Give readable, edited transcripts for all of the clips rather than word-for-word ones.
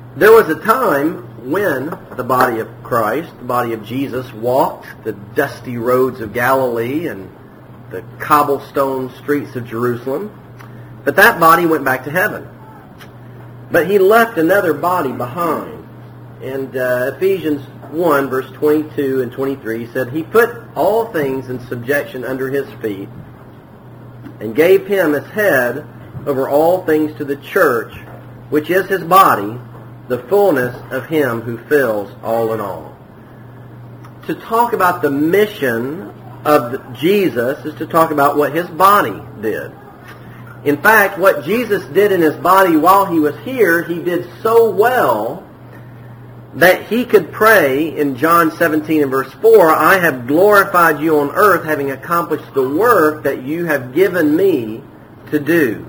There was a time when the body of Christ, the body of Jesus, walked the dusty roads of Galilee and the cobblestone streets of Jerusalem. But that body went back to heaven. But he left another body behind. And Ephesians 1, verse 22 and 23 said, He put all things in subjection under His feet and gave Him as head over all things to the church, which is His body, the fullness of Him who fills all in all. To talk about the mission of Jesus is to talk about what His body did. In fact, what Jesus did in His body while He was here, He did so well that He could pray in John 17 and verse 4, I have glorified you on earth, having accomplished the work that you have given me to do.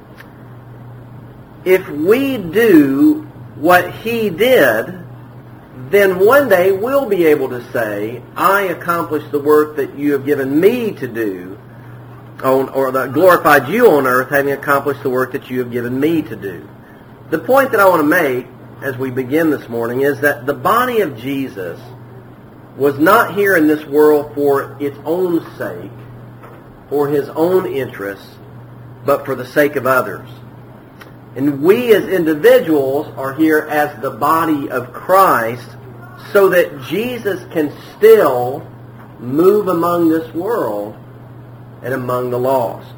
If we do what He did, then one day we'll be able to say, I accomplished the work that you have given me to do, or that glorified you on earth, having accomplished the work that you have given me to do. The point that I want to make as we begin this morning is that the body of Jesus was not here in this world for its own sake, for His own interests, but for the sake of others. And we as individuals are here as the body of Christ so that Jesus can still move among this world and among the lost.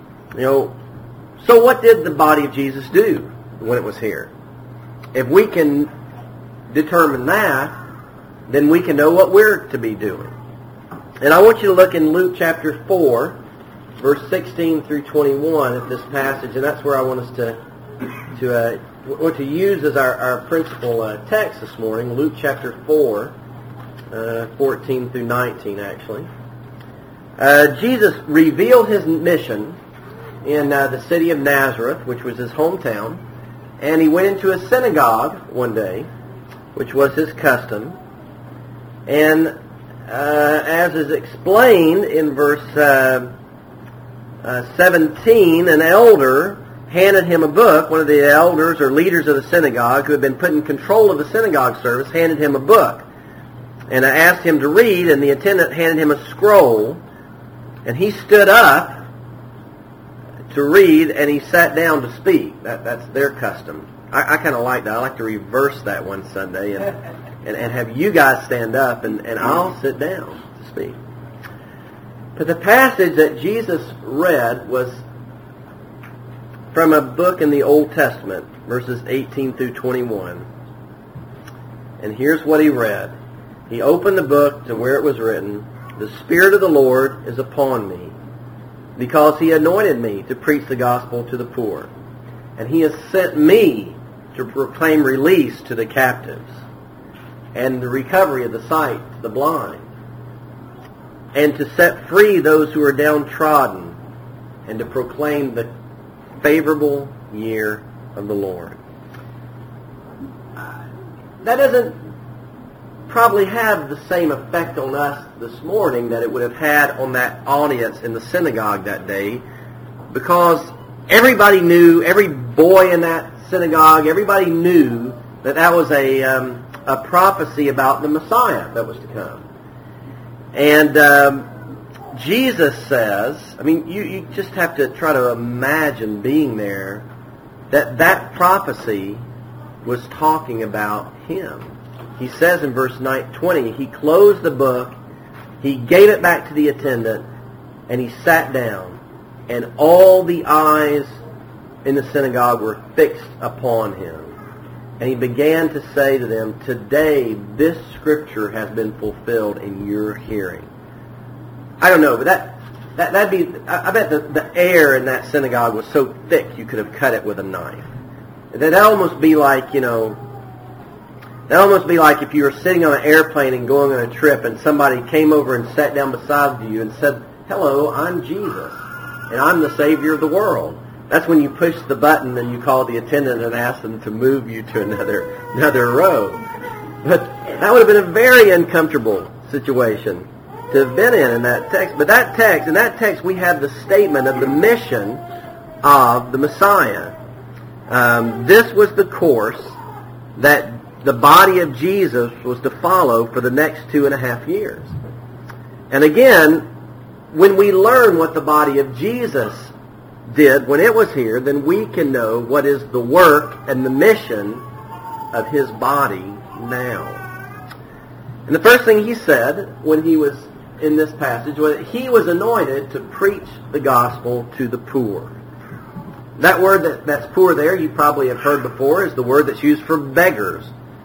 So what did the body of Jesus do when it was here? If we can determine that, then we can know what we're to be doing. And I want you to look in Luke chapter 4, verse 16 through 21 at this passage, and that's where I want us to use as our principal text this morning, Luke chapter 4, 14 through 19 actually. Jesus revealed His mission in the city of Nazareth, which was His hometown, and He went into a synagogue one day, which was His custom, and as is explained in verse 17, an elder handed Him a book. One of the elders or leaders of the synagogue who had been put in control of the synagogue service handed Him a book. And I asked him to read, and the attendant handed him a scroll, and he stood up to read, and he sat down to speak. That's their custom. I kind of like that. I like to reverse that one Sunday and have you guys stand up, and I'll sit down to speak. But the passage that Jesus read was from a book in the Old Testament, verses 18 through 21. And here's what he read. He opened the book to where it was written, The Spirit of the Lord is upon me, because He anointed me to preach the gospel to the poor. And He has sent me to proclaim release to the captives, and the recovery of the sight to the blind, and to set free those who are downtrodden, and to proclaim the favorable year of the Lord. That doesn't probably have the same effect on us this morning that it would have had on that audience in the synagogue that day, because everybody knew, every boy in that synagogue, everybody knew that was a prophecy about the Messiah that was to come. And Jesus says, you just have to try to imagine being there, that prophecy was talking about Him. He says in verse 20, He closed the book, He gave it back to the attendant, and He sat down, and all the eyes in the synagogue were fixed upon Him. And He began to say to them, Today this scripture has been fulfilled in your hearing. I don't know, but that'd be, I bet the air in that synagogue was so thick you could have cut it with a knife. That'd almost be like, if you were sitting on an airplane and going on a trip and somebody came over and sat down beside you and said, Hello, I'm Jesus, and I'm the Savior of the world. That's when you push the button and you call the attendant and ask them to move you to another row. But that would have been a very uncomfortable situation to have been in that text. But in that text we have the statement of the mission of the Messiah. This was the course that the body of Jesus was to follow for the next 2.5 years. And again, when we learn what the body of Jesus did when it was here, then we can know what is the work and the mission of his body now. And the first thing he said when he was in this passage was that he was anointed to preach the gospel to the poor. That word that's poor there, you probably have heard before, is the word that's used for beggars,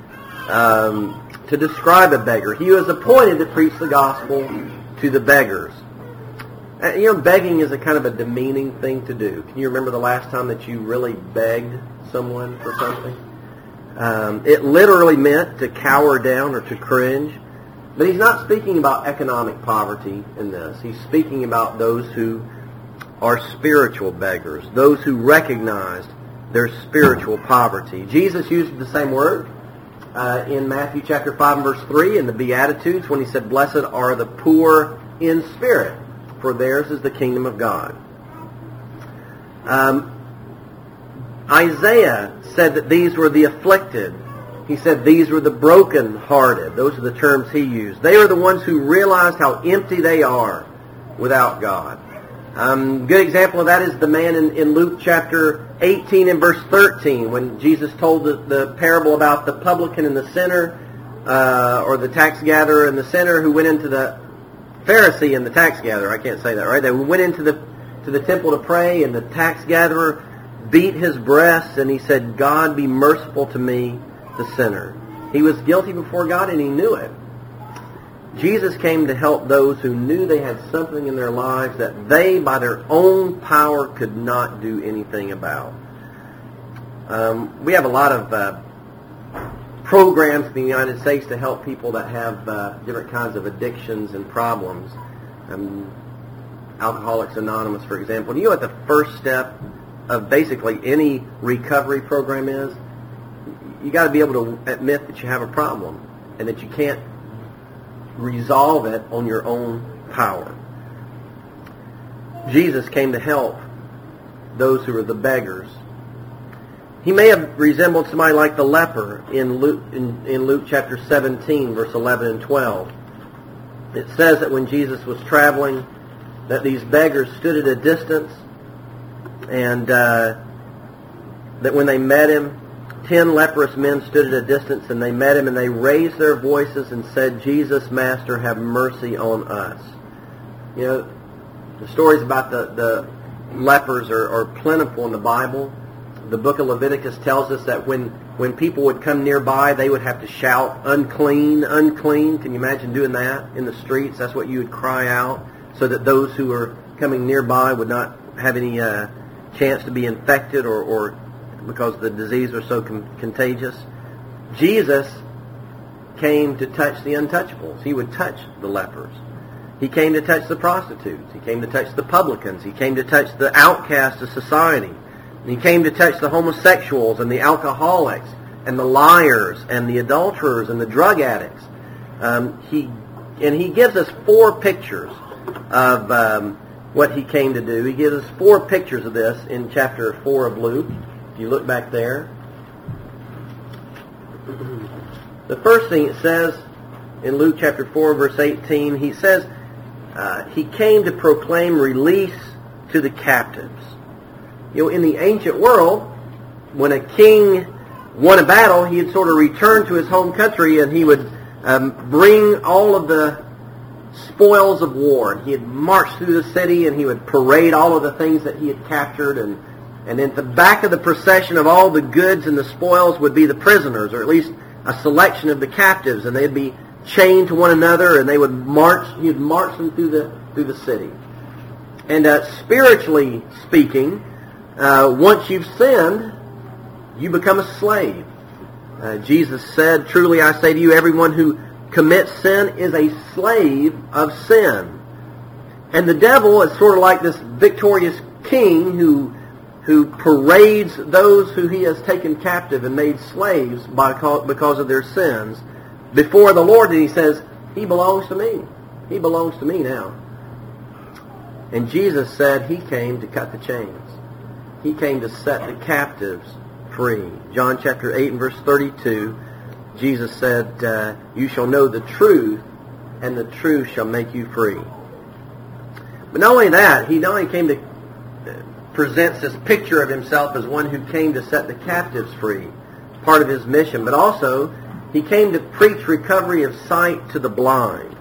to describe a beggar. He was appointed to preach the gospel to the beggars. Begging is a kind of a demeaning thing to do. Can you remember the last time that you really begged someone for something? It literally meant to cower down or to cringe. But he's not speaking about economic poverty in this. He's speaking about those who are spiritual beggars, those who recognized their spiritual poverty. Jesus used the same word in Matthew chapter 5 and verse 3 in the Beatitudes when he said, "Blessed are the poor in spirit, for theirs is the kingdom of God." Isaiah said that these were the afflicted. He said these were the broken-hearted. Those are the terms he used. They are the ones who realized how empty they are without God. Good example of that is the man in Luke chapter 18 and verse 13 when Jesus told the parable about the publican and the sinner, or the tax gatherer and the sinner who went into the Pharisee and the tax gatherer. I can't say that, right? They went into the temple to pray, and the tax gatherer beat his breast, and he said, "God, be merciful to me, the sinner." He was guilty before God, and he knew it. Jesus came to help those who knew they had something in their lives that they, by their own power, could not do anything about. We have a lot of programs in the United States to help people that have different kinds of addictions and problems. Alcoholics Anonymous, for example. Do you know what the first step of basically any recovery program is? You got to be able to admit that you have a problem and that you can't resolve it on your own power. Jesus came to help those who are the beggars. He may have resembled somebody like the leper in Luke chapter 17, verse 11 and 12. It says that when Jesus was traveling, that these beggars stood at a distance, and that when they met him, 10 leprous men stood at a distance, and they met him, and they raised their voices and said, "Jesus, Master, have mercy on us." You know, the stories about the lepers are plentiful in the Bible. The book of Leviticus tells us that when people would come nearby, they would have to shout, "Unclean, unclean." Can you imagine doing that in the streets? That's what you would cry out, so that those who were coming nearby would not have any chance to be infected or because the disease was so contagious. Jesus came to touch the untouchables. He would touch the lepers. He came to touch the prostitutes. He came to touch the publicans. He came to touch the outcasts of society. He came to touch the homosexuals and the alcoholics and the liars and the adulterers and the drug addicts. He gives us 4 pictures of what he came to do. He gives us 4 pictures of this in chapter 4 of Luke. If you look back there, the first thing it says in Luke chapter 4, verse 18, he says he came to proclaim release to the captives. You know, in the ancient world, when a king won a battle, he'd sort of return to his home country, and he would bring all of the spoils of war. And he'd march through the city, and he would parade all of the things that he had captured, and at the back of the procession of all the goods and the spoils would be the prisoners, or at least a selection of the captives, and they'd be chained to one another, and they would march. He'd march them through the city. And spiritually speaking, once you've sinned, you become a slave. Jesus said, "Truly I say to you, everyone who commits sin is a slave of sin." And the devil is sort of like this victorious king who parades those who he has taken captive and made slaves because of their sins before the Lord, and he says, "He belongs to me. He belongs to me now." And Jesus said he came to cut the chains. He came to set the captives free. John chapter 8 and verse 32, Jesus said, you shall know the truth, and the truth shall make you free. But not only that, he not only came to presents this picture of himself as one who came to set the captives free, part of his mission, but also he came to preach recovery of sight to the blind.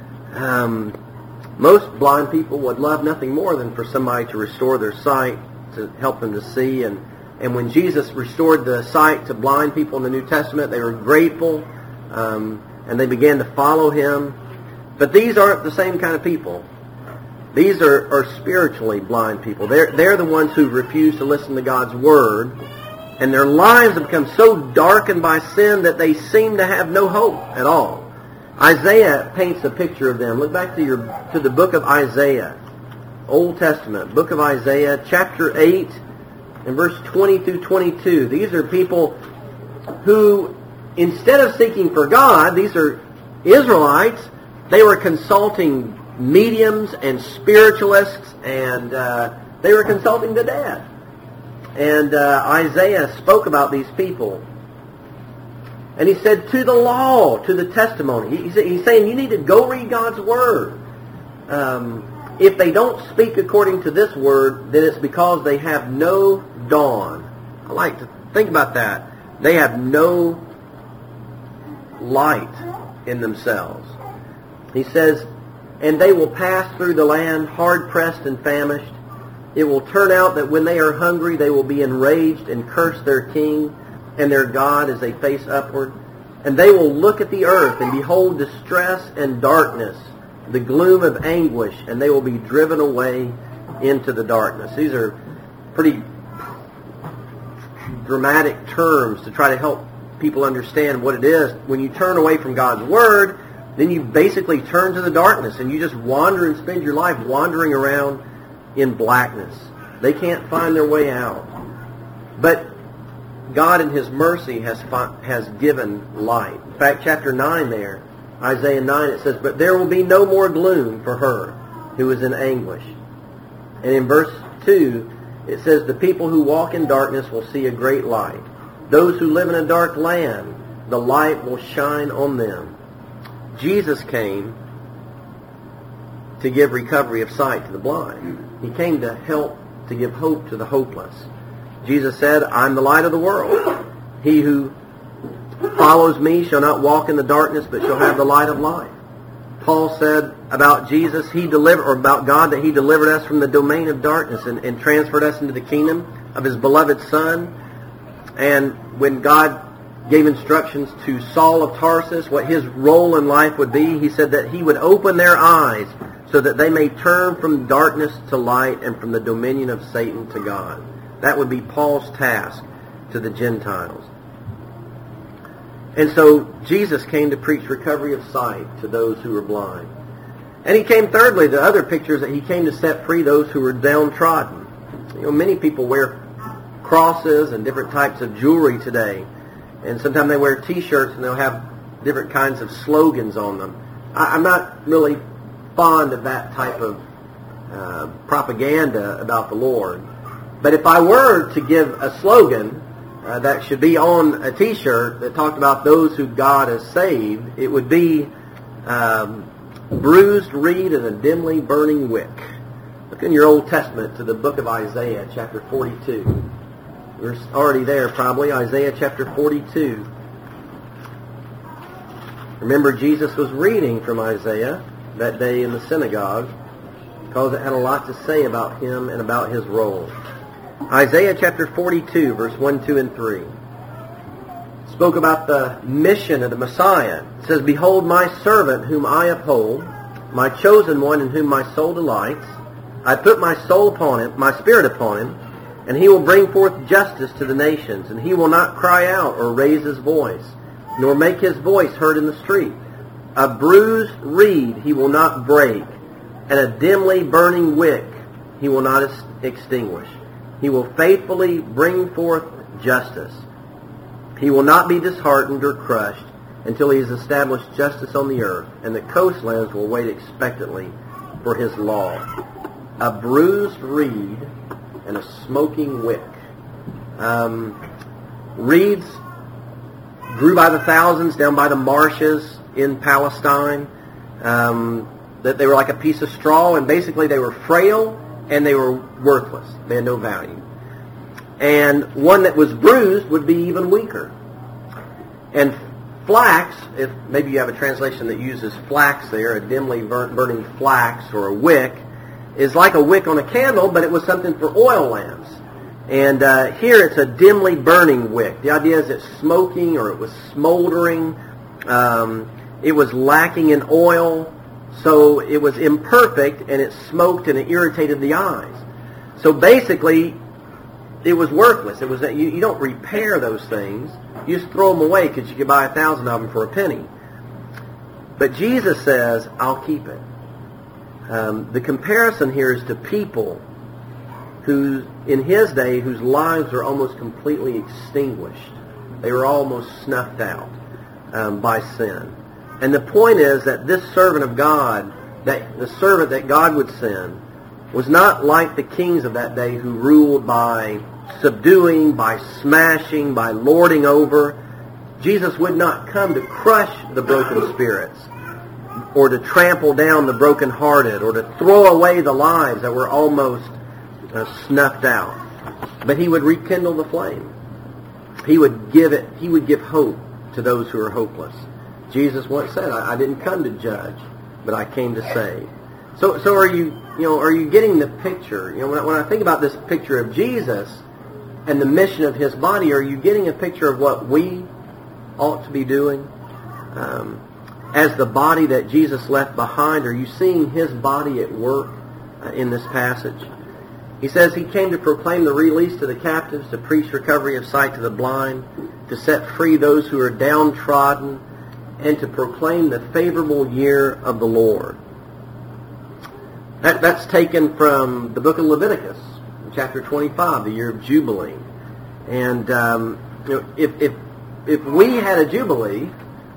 Most blind people would love nothing more than for somebody to restore their sight, to help them to see. And when Jesus restored the sight to blind people in the New Testament, they were grateful, and they began to follow him. But these aren't the same kind of people. These are spiritually blind people. They're the ones who refuse to listen to God's Word, and their lives have become so darkened by sin that they seem to have no hope at all. Isaiah paints a picture of them. Look back to the book of Isaiah, Old Testament, book of Isaiah, chapter 8, and verse 20 through 22. These are people who, instead of seeking for God, these are Israelites, they were consulting mediums and spiritualists, and they were consulting the dead. And Isaiah spoke about these people. And he said, to the law, to the testimony. He's saying you need to go read God's Word. If they don't speak according to this Word, then it's because they have no dawn. I like to think about that. They have no light in themselves. He says, and they will pass through the land hard-pressed and famished. It will turn out that when they are hungry, they will be enraged and curse their king and their God as they face upward. And they will look at the earth and behold distress and darkness, the gloom of anguish, and they will be driven away into the darkness. These are pretty dramatic terms to try to help people understand what it is. When you turn away from God's Word, then you basically turn to the darkness, and you just wander and spend your life wandering around in blackness. They can't find their way out. But God in His mercy has given light. In fact, chapter 9 there, Isaiah 9, it says, but there will be no more gloom for her who is in anguish. And in verse 2, it says, the people who walk in darkness will see a great light. Those who live in a dark land, the light will shine on them. Jesus came to give recovery of sight to the blind. He came to help to give hope to the hopeless. Jesus said, I'm the light of the world. He who follows me shall not walk in the darkness, but shall have the light of life. Paul said about Jesus, about God, that He delivered us from the domain of darkness and transferred us into the kingdom of His beloved Son. And when God gave instructions to Saul of Tarsus, what his role in life would be, He said that He would open their eyes so that they may turn from darkness to light and from the dominion of Satan to God. That would be Paul's task to the Gentiles. And so Jesus came to preach recovery of sight to those who were blind. And He came, thirdly, the other pictures that He came to set free those who were downtrodden. Many people wear crosses and different types of jewelry today. And sometimes they wear T-shirts and they'll have different kinds of slogans on them. I'm not really fond of that type of propaganda about the Lord. But if I were to give a slogan that should be on a T-shirt that talked about those who God has saved, it would be bruised reed and a dimly burning wick. Look in your Old Testament to the book of Isaiah, chapter 42. We're already there probably, Isaiah chapter 42. Remember, Jesus was reading from Isaiah that day in the synagogue because it had a lot to say about Him and about His role. Isaiah chapter 42, verse 1, 2, and 3 spoke about the mission of the Messiah. It says, behold my servant whom I uphold, my chosen one in whom my soul delights. I put my soul upon him, my spirit upon him, and he will bring forth justice to the nations, and he will not cry out or raise his voice, nor make his voice heard in the street. A bruised reed he will not break, and a dimly burning wick he will not extinguish. He will faithfully bring forth justice. He will not be disheartened or crushed until He has established justice on the earth, and the coastlands will wait expectantly for His law. A bruised reed and a smoking wick. Reeds grew by the thousands down by the marshes in Palestine. That they were like a piece of straw, and basically they were frail and they were worthless. They had no value. And one that was bruised would be even weaker. And flax, if maybe you have a translation that uses flax there, a dimly burning flax or a wick, is like a wick on a candle, but it was something for oil lamps. And here it's a dimly burning wick. The idea is it's smoking or it was smoldering. It was lacking in oil, so it was imperfect, and it smoked and it irritated the eyes. So basically, it was worthless. It was that you don't repair those things. You just throw them away because you could buy 1,000 of them for a penny. But Jesus says, I'll keep it. The comparison here is to people who, in his day, whose lives were almost completely extinguished. They were almost snuffed out by sin. And the point is that this servant of God, that the servant that God would send, was not like the kings of that day who ruled by subduing, by smashing, by lording over. Jesus would not come to crush the broken spirits, or to trample down the brokenhearted, or to throw away the lives that were almost snuffed out. But he would rekindle the flame. He would give hope to those who are hopeless. Jesus once said, I didn't come to judge, but I came to save. So are you getting the picture? When I think about this picture of Jesus and the mission of his body, are you getting a picture of what we ought to be doing? As the body that Jesus left behind, are you seeing his body at work in this passage? He says he came to proclaim the release to the captives, to preach recovery of sight to the blind, to set free those who are downtrodden, and to proclaim the favorable year of the Lord. That's taken from the book of Leviticus, chapter 25, the year of Jubilee. And if we had a Jubilee,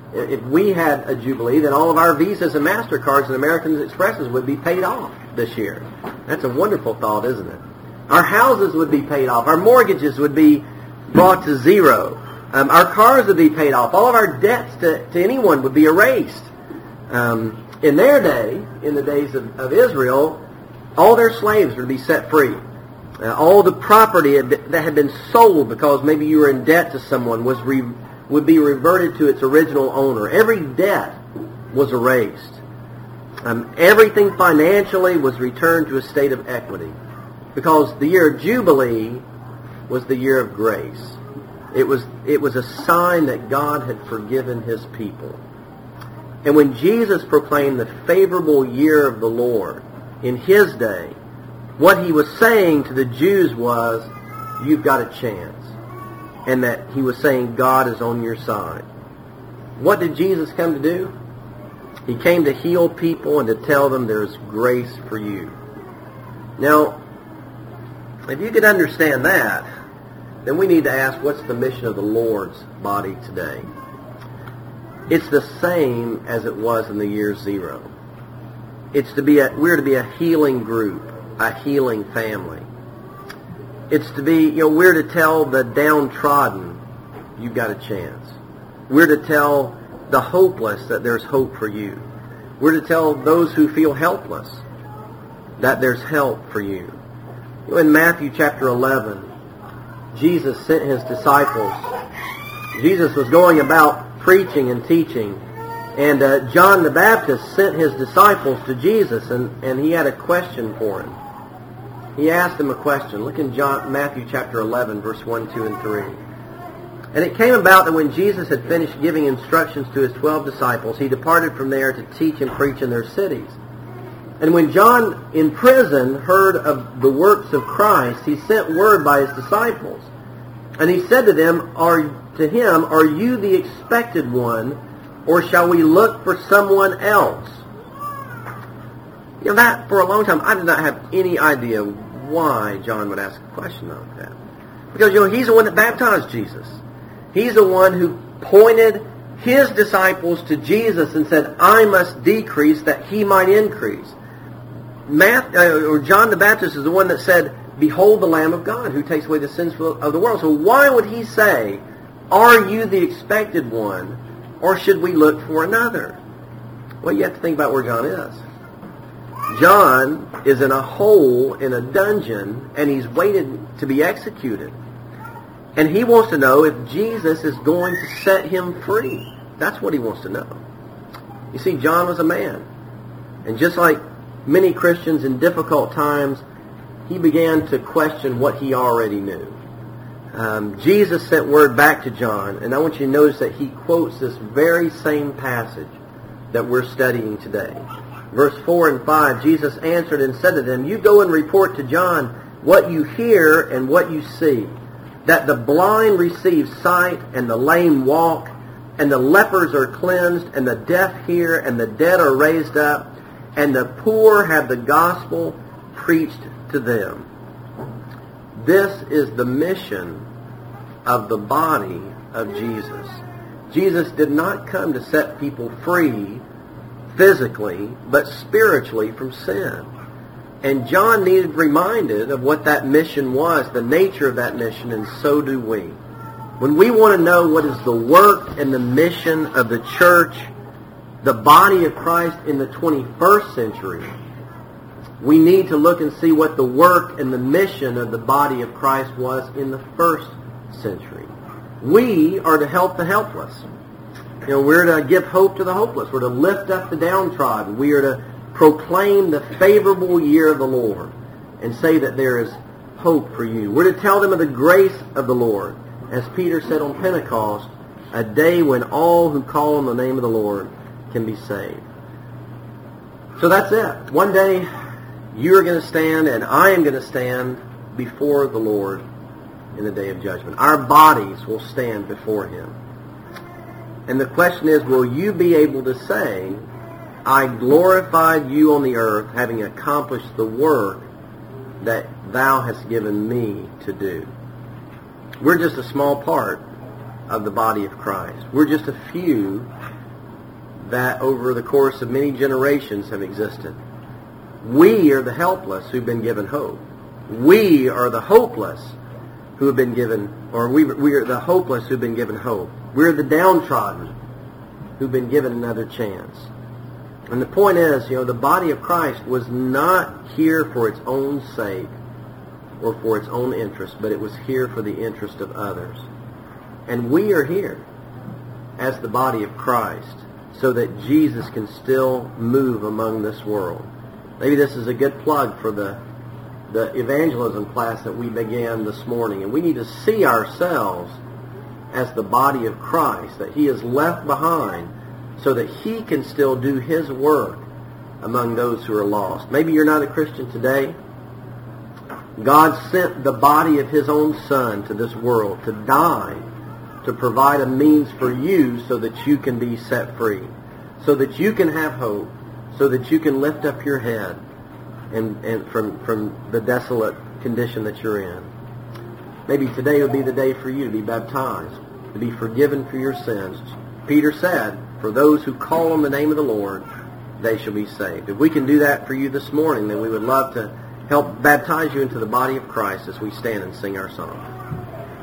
then all of our Visas and MasterCards and American Expresses would be paid off this year. That's a wonderful thought, isn't it? Our houses would be paid off. Our mortgages would be brought to zero. Our cars would be paid off. All of our debts to anyone would be erased. In their day, in the days of Israel, all their slaves would be set free. All the property that had been sold because maybe you were in debt to someone would be reverted to its original owner. Every debt was erased. Everything financially was returned to a state of equity, because the year of Jubilee was the year of grace. It was a sign that God had forgiven his people. And when Jesus proclaimed the favorable year of the Lord in his day, what he was saying to the Jews was, you've got a chance. And that he was saying God is on your side. What did Jesus come to do? He came to heal people and to tell them there's grace for you. Now, if you could understand that, then we need to ask, what's the mission of the Lord's body today? It's the same as it was in the year zero. We're to be a healing group, a healing family. It's to be, we're to tell the downtrodden, you've got a chance. We're to tell the hopeless that there's hope for you. We're to tell those who feel helpless that there's help for you. In Matthew chapter 11, Jesus sent his disciples. Jesus was going about preaching and teaching. And John the Baptist sent his disciples to Jesus, and he had a question for him. He asked him a question. Look in Matthew chapter 11, verse 1, 2, and 3. And it came about that when Jesus had finished giving instructions to his 12 disciples, he departed from there to teach and preach in their cities. And when John in prison heard of the works of Christ, he sent word by his disciples. And he said to them, Are you the expected one, or shall we look for someone else? That for a long time, I did not have any idea why John would ask a question like that. Because, he's the one that baptized Jesus. He's the one who pointed his disciples to Jesus and said, I must decrease that he might increase. John the Baptist is the one that said, behold the Lamb of God who takes away the sins of the world. So why would he say, are you the expected one, or should we look for another? Well, you have to think about where John is. John is in a hole in a dungeon, and he's waited to be executed. And he wants to know if Jesus is going to set him free. That's what he wants to know. You see, John was a man. And just like many Christians in difficult times, he began to question what he already knew. Jesus sent word back to John, and I want you to notice that he quotes this very same passage that we're studying today. Verse 4 and 5, Jesus answered and said to them, you go and report to John what you hear and what you see, that the blind receive sight, and the lame walk, and the lepers are cleansed, and the deaf hear, and the dead are raised up, and the poor have the gospel preached to them. This is the mission of the body of Jesus. Jesus did not come to set people free physically, but spiritually from sin. And John needed reminded of what that mission was, the nature of that mission, and so do we. When we want to know what is the work and the mission of the church, the body of Christ in the 21st century, we need to look and see what the work and the mission of the body of Christ was in the first century. We are to help the helpless. We're to give hope to the hopeless. We're to lift up the downtrodden. We are to proclaim the favorable year of the Lord and say that there is hope for you. We're to tell them of the grace of the Lord. As Peter said on Pentecost, a day when all who call on the name of the Lord can be saved. So that's it. One day you are going to stand and I am going to stand before the Lord in the day of judgment. Our bodies will stand before Him. And the question is, will you be able to say, I glorified you on the earth, having accomplished the work that thou hast given me to do? We're just a small part of the body of Christ. We're just a few that over the course of many generations have existed. We are the helpless who've been given hope. We are the hopeless who have been given, or we are the hopeless who've been given hope. We're the downtrodden who've been given another chance. And the point is, the body of Christ was not here for its own sake or for its own interest, but it was here for the interest of others. And we are here as the body of Christ so that Jesus can still move among this world. Maybe this is a good plug for the evangelism class that we began this morning. And we need to see ourselves as the body of Christ, that He is left behind so that He can still do His work among those who are lost. Maybe you're not a Christian today. God sent the body of His own Son to this world to die, to provide a means for you so that you can be set free, so that you can have hope, so that you can lift up your head and from the desolate condition that you're in. Maybe today would be the day for you to be baptized, to be forgiven for your sins. Peter said, for those who call on the name of the Lord, they shall be saved. If we can do that for you this morning, then we would love to help baptize you into the body of Christ as we stand and sing our song.